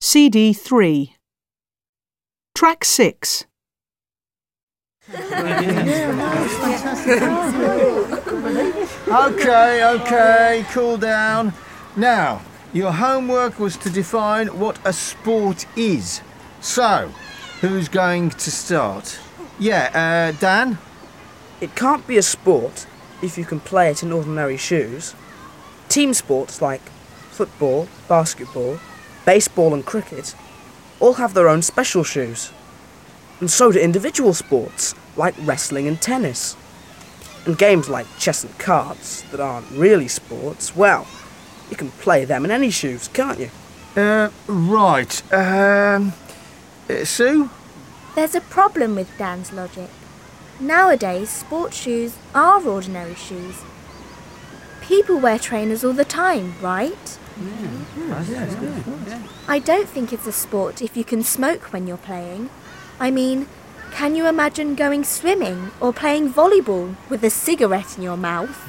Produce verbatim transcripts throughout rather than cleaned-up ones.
C D three. Track six. OK, OK, cool down. Now, your homework was to define what a sport is. So, who's going to start? Yeah, uh, Dan? It can't be a sport if you can play it in ordinary shoes. Team sports like football, basketball, baseball and cricket all have their own special shoes. And so do individual sports like wrestling and tennis. And games like chess and cards that aren't really sports, well, you can play them in any shoes, can't you? Uh, right. Um, uh, Sue? There's a problem with Dan's logic. Nowadays, sports shoes are ordinary shoes. People wear trainers all the time, right? Yeah. Yeah. Yeah. I don't think it's a sport if you can smoke when you're playing. I mean, can you imagine going swimming or playing volleyball with a cigarette in your mouth?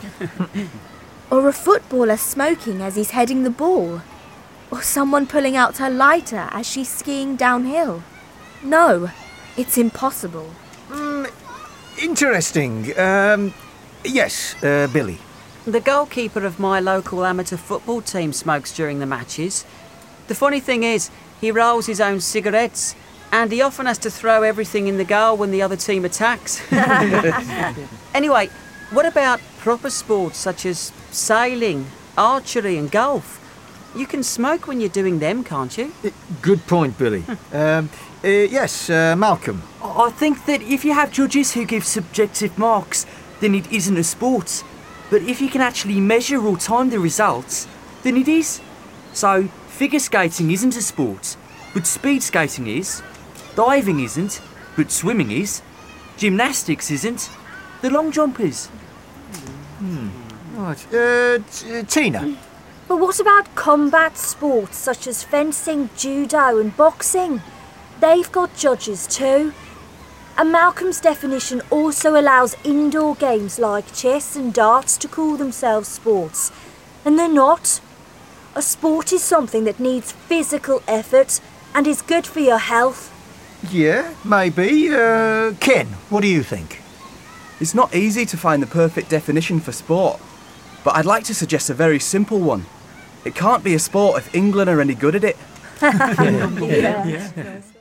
Or a footballer smoking as he's heading the ball? Or someone pulling out her lighter as she's skiing downhill? No, it's impossible. Mm, interesting. Um, yes, uh, Billy. The goalkeeper of my local amateur football team smokes during the matches. The funny thing is, he rolls his own cigarettes, and he often has to throw everything in the goal when the other team attacks. Anyway, what about proper sports such as sailing, archery and golf? You can smoke when you're doing them, can't you? Good point, Billy. um, uh, yes, uh, Malcolm. I think that if you have judges who give subjective marks, then it isn't a sport. But if you can actually measure or time the results, then it is. So, figure skating isn't a sport, but speed skating is. Diving isn't, but swimming is. Gymnastics isn't. The long jump is. Hmm. Right. Uh, t- uh, Tina? But what about combat sports such as fencing, judo and boxing? They've got judges too. And Malcolm's definition also allows indoor games like chess and darts to call themselves sports. And they're not. A sport is something that needs physical effort and is good for your health. Yeah, maybe. Uh, Ken, what do you think? It's not easy to find the perfect definition for sport, but I'd like to suggest a very simple one. It can't be a sport if England are any good at it. yeah. Yeah.